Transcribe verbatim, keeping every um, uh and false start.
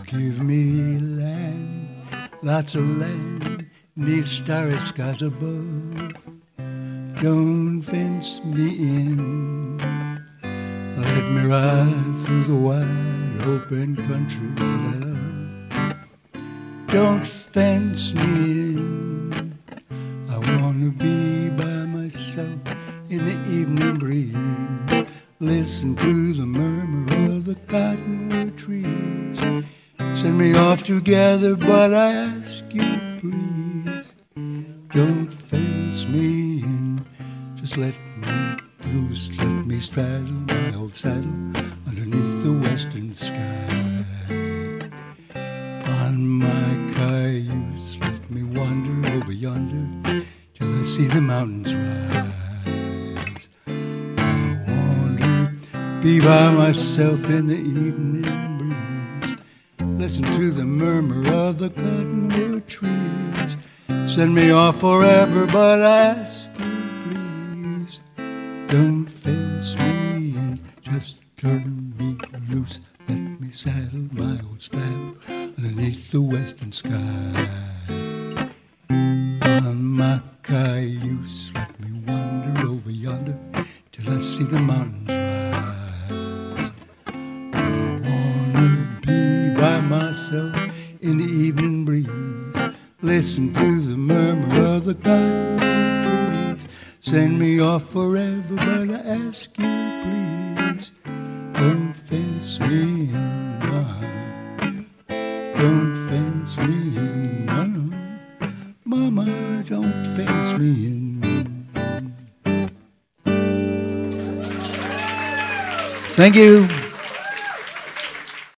Give me land, lots of land, neath starry skies above. Don't fence me in. Let me ride through the wide open country that I love. Don't fence me in. I want to be by myself in the evening breeze. Listen to the murmur of the cottonwood trees. Send me off together, but I ask you please, don't fence me in. Just let me loose, let me straddle my old saddle underneath the western sky. On my cayuse, let me wander over yonder till I see the mountains rise. I want to be by myself in the evening breeze. Listen to the murmur of the cottonwood trees. Send me off forever, but I ask you please, don't fence me in. Just turn me loose, let me saddle my old saddle underneath the western sky. On my cayuse, let me wander over yonder till I see the mountains rise. I wanna be by myself in the evening breeze. Listen to the murmur of the cottonwood trees. Send me off forever, but I ask you please, don't fence me in. No. Don't fence me in. No, no. Mama, don't fence me in. Thank you.